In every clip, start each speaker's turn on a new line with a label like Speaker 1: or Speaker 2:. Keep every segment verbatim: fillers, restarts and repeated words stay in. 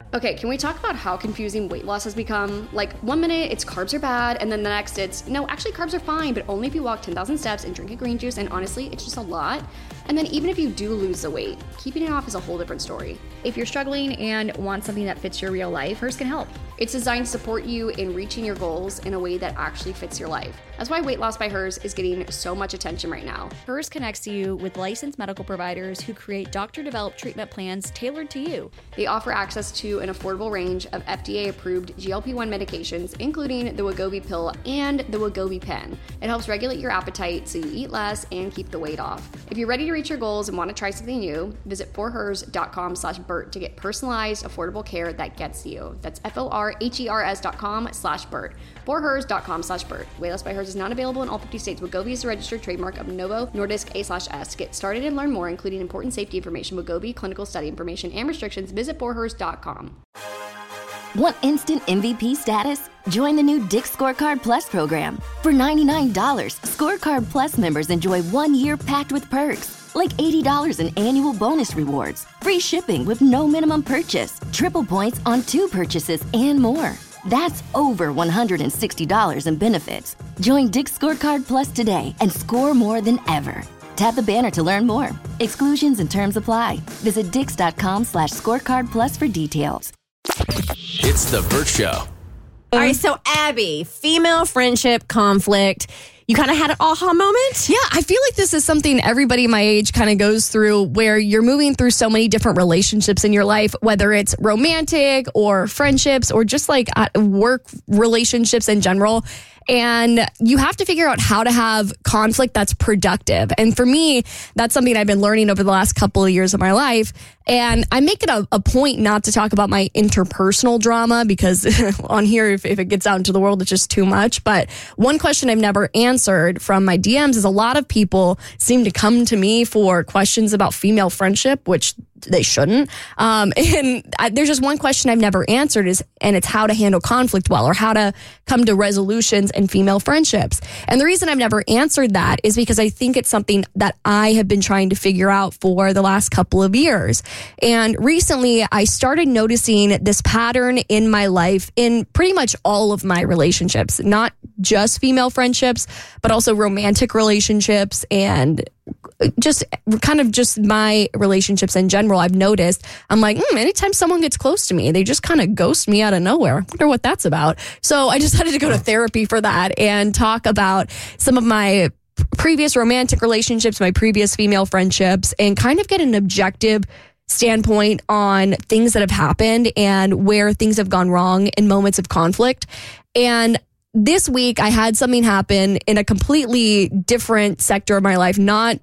Speaker 1: Okay, can we talk about how confusing weight loss has become? Like, one minute it's carbs are bad, and then the next it's, no, actually carbs are fine, but only if you walk ten thousand steps and drink a green juice, and honestly, it's just a lot. And then even if you do lose the weight, keeping it off is a whole different story.
Speaker 2: If you're struggling and want something that fits your real life, Hers can help.
Speaker 1: It's designed to support you in reaching your goals in a way that actually fits your life. That's why Weight Loss by Hers is getting so much attention right now.
Speaker 2: Hers connects you with licensed medical providers who create doctor-developed treatment plans tailored to you.
Speaker 1: They offer access to an affordable range of F D A-approved G L P one medications, including the Wegovy pill and the Wegovy pen. It helps regulate your appetite so you eat less and keep the weight off. If you're ready to reach your goals and want to try something new, visit forhers.com slash Bert to get personalized, affordable care that gets you. That's F-O-R-H-E-R-S dot com slash Bert. forhers.com slash Bert. Weight Loss by Hers is not available in all fifty states. Wegovy is a registered trademark of Novo Nordisk A slash S. To get started and learn more, including important safety information, Wegovy, clinical study information, and restrictions, visit forhers dot com.
Speaker 3: Want instant M V P status? Join the new Dick's Scorecard Plus program. For ninety-nine dollars, Scorecard Plus members enjoy one year packed with perks, like eighty dollars in annual bonus rewards, free shipping with no minimum purchase, triple points on two purchases, and more. That's over one hundred sixty dollars in benefits. Join Dick's Scorecard Plus today and score more than ever. Tap the banner to learn more. Exclusions and terms apply. Visit dix.com slash scorecard plus for details.
Speaker 4: It's the Bert Show.
Speaker 5: All right, so Abby, female friendship conflict. You kind of had an aha moment?
Speaker 6: Yeah, I feel like this is something everybody my age kind of goes through, where you're moving through so many different relationships in your life, whether it's romantic or friendships or just like work relationships in general. And you have to figure out how to have conflict that's productive. And for me, that's something I've been learning over the last couple of years of my life. And I make it a, a point not to talk about my interpersonal drama, because on here, if, if it gets out into the world, it's just too much. But one question I've never answered from my D Ms is a lot of people seem to come to me for questions about female friendship, which they shouldn't. Um, and I, there's just one question I've never answered is, and it's how to handle conflict well, or how to come to resolutions in female friendships. And the reason I've never answered that is because I think it's something that I have been trying to figure out for the last couple of years. And recently I started noticing this pattern in my life in pretty much all of my relationships, not just female friendships, but also romantic relationships and just kind of just my relationships in general. I've noticed, I'm like, mm, anytime someone gets close to me, they just kind of ghost me out of nowhere. I wonder what that's about. So I decided to go to therapy for that and talk about some of my previous romantic relationships, my previous female friendships, and kind of get an objective standpoint on things that have happened and where things have gone wrong in moments of conflict. And this week I had something happen in a completely different sector of my life, not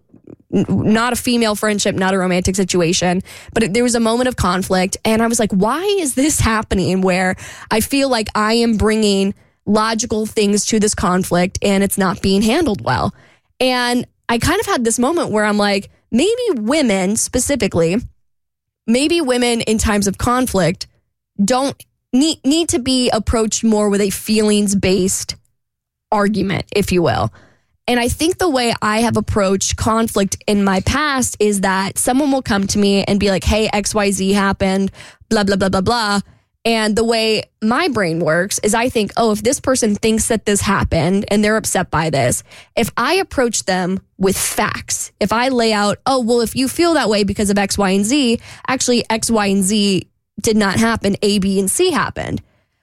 Speaker 6: not a female friendship, not a romantic situation, but it, there was a moment of conflict. And I was like, why is this happening where I feel like I am bringing logical things to this conflict and it's not being handled well? And I kind of had this moment where I'm like, maybe women specifically, maybe women in times of conflict don't need, need to be approached more with a feelings-based argument, if you will. And I think the way I have approached conflict in my past is that someone will come to me and be like, hey, X Y Z happened, blah, blah, blah, blah, blah. And the way my brain works is I think, oh, if this person thinks that this happened and they're upset by this, if I approach them with facts, if I lay out, oh, well, if you feel that way because of X, Y, and Z, actually X, Y, and Z did not happen, A, B, and C happened.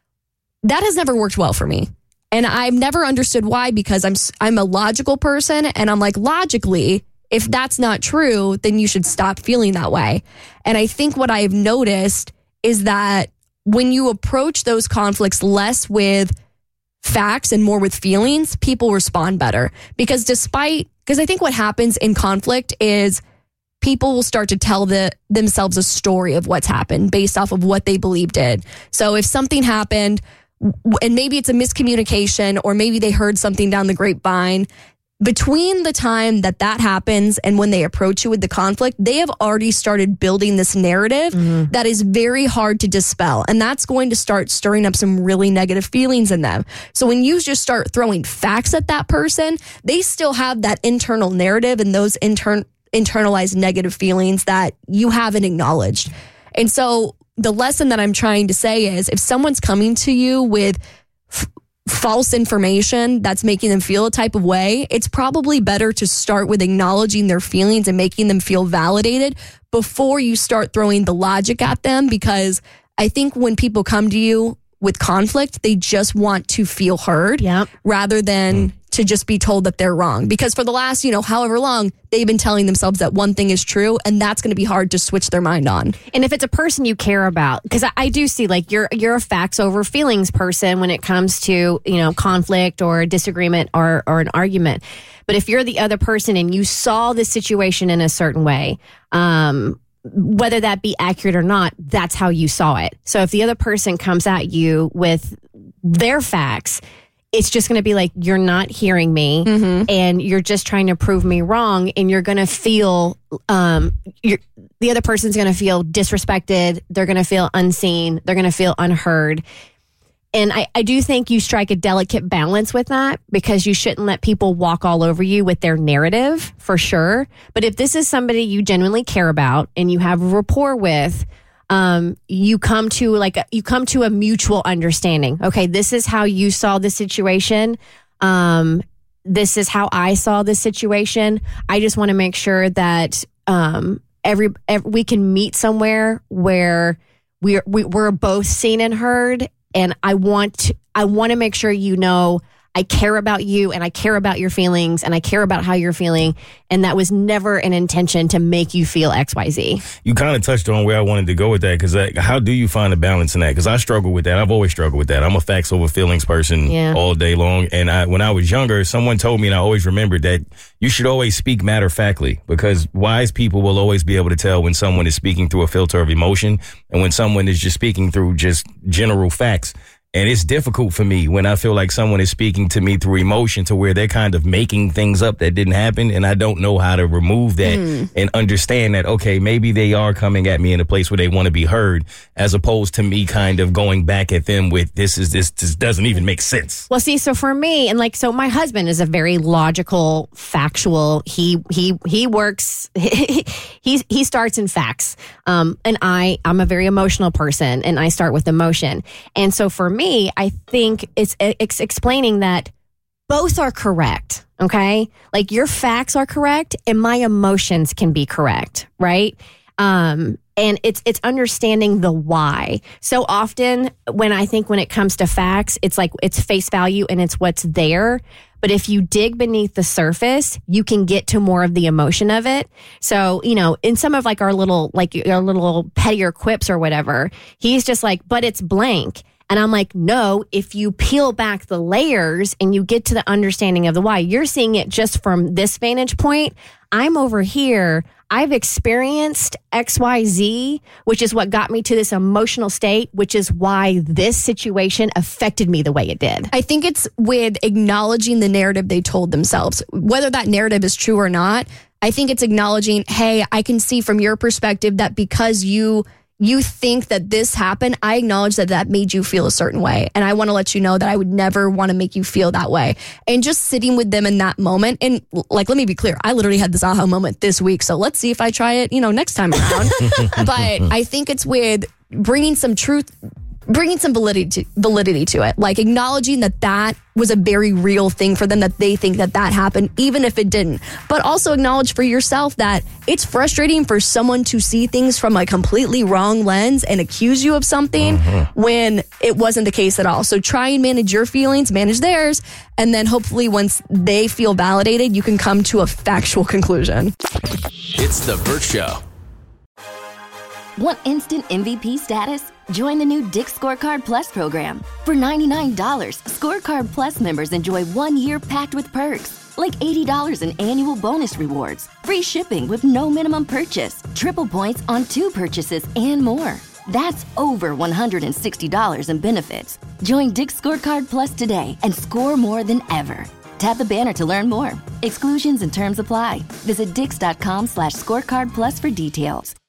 Speaker 6: That has never worked well for me. And I've never understood why, because I'm I'm a logical person, and I'm like, logically, if that's not true, then you should stop feeling that way. And I think what I've noticed is that when you approach those conflicts less with facts and more with feelings, people respond better. Because despite, because I think what happens in conflict is people will start to tell the, themselves a story of what's happened based off of what they believe did. So if something happened, and maybe it's a miscommunication, or maybe they heard something down the grapevine, between the time that that happens and when they approach you with the conflict, they have already started building this narrative mm-hmm. that is very hard to dispel. And that's going to start stirring up some really negative feelings in them. So when you just start throwing facts at that person, they still have that internal narrative and those intern- internalized negative feelings that you haven't acknowledged. And so the lesson that I'm trying to say is if someone's coming to you with f- false information that's making them feel a type of way, it's probably better to start with acknowledging their feelings and making them feel validated before you start throwing the logic at them. Because I think when people come to you with conflict, they just want to feel heard
Speaker 5: Yep.
Speaker 6: rather than mm. to just be told that they're wrong. Because for the last, you know, however long, they've been telling themselves that one thing is true, and that's going to be hard to switch their mind on.
Speaker 5: And if it's a person you care about, because I, I do see like you're you're a facts over feelings person when it comes to, you know, conflict or a disagreement or or an argument. But if you're the other person and you saw the situation in a certain way, um, whether that be accurate or not, that's how you saw it. So if the other person comes at you with their facts, it's just going to be like, you're not hearing me mm-hmm. and you're just trying to prove me wrong. And you're going to feel, um, you're, the other person's going to feel disrespected. They're going to feel unseen. They're going to feel unheard. And I, I do think you strike a delicate balance with that, because you shouldn't let people walk all over you with their narrative, for sure. But if this is somebody you genuinely care about and you have rapport with, um, you come to like a, you come to a mutual understanding. Okay, this is how you saw the situation. Um, this is how I saw the situation. I just want to make sure that um, every, every we can meet somewhere where we're we, we're both seen and heard. And I want to, I want to make sure you know I care about you and I care about your feelings and I care about how you're feeling. And that was never an intention to make you feel X Y Z.
Speaker 7: You kind of touched on where I wanted to go with that, because how do you find a balance in that? Because I struggle with that. I've always struggled with that. I'm a facts over feelings person yeah. all day long. And I, when I was younger, someone told me, and I always remembered, that you should always speak matter-of-factly, because wise people will always be able to tell when someone is speaking through a filter of emotion and when someone is just speaking through just general facts. And it's difficult for me when I feel like someone is speaking to me through emotion to where they're kind of making things up that didn't happen. And I don't know how to remove that mm. and understand that, okay, maybe they are coming at me in a place where they want to be heard, as opposed to me kind of going back at them with this is this, this doesn't even make sense.
Speaker 5: Well, see, so for me, and like, so my husband is a very logical, factual. He, he, he works, he, he, he starts in facts. Um, and I, I'm a very emotional person and I start with emotion. And so for me, Me, I think it's, it's explaining that both are correct, okay? Like your facts are correct and my emotions can be correct, right? Um, and it's it's understanding the why. So often when I think when it comes to facts, it's like it's face value and it's what's there. But if you dig beneath the surface, you can get to more of the emotion of it. So, you know, in some of like our little, like our little pettier quips or whatever, he's just like, but it's blank. And I'm like, no, if you peel back the layers and you get to the understanding of the why, you're seeing it just from this vantage point. I'm over here. I've experienced X Y Z, which is what got me to this emotional state, which is why this situation affected me the way it did.
Speaker 6: I think it's with acknowledging the narrative they told themselves, whether that narrative is true or not. I think it's acknowledging, hey, I can see from your perspective that because you you think that this happened, I acknowledge that that made you feel a certain way. And I want to let you know that I would never want to make you feel that way. And just sitting with them in that moment. And like, let me be clear, I literally had this aha moment this week. So let's see if I try it, you know, next time around. But I think it's with bringing some truth, bringing some validity to, validity to it, like acknowledging that that was a very real thing for them, that they think that that happened, even if it didn't. But also acknowledge for yourself that it's frustrating for someone to see things from a completely wrong lens and accuse you of something mm-hmm. when it wasn't the case at all. So try and manage your feelings, manage theirs, and then hopefully once they feel validated, you can come to a factual conclusion.
Speaker 4: It's The Bert Show.
Speaker 3: Want instant M V P status? Join the new Dick's Scorecard Plus program. For ninety-nine dollars, Scorecard Plus members enjoy one year packed with perks, like eighty dollars in annual bonus rewards, free shipping with no minimum purchase, triple points on two purchases, and more. That's over one hundred sixty dollars in benefits. Join Dick's Scorecard Plus today and score more than ever. Tap the banner to learn more. Exclusions and terms apply. Visit dix.com slash scorecard plus for details.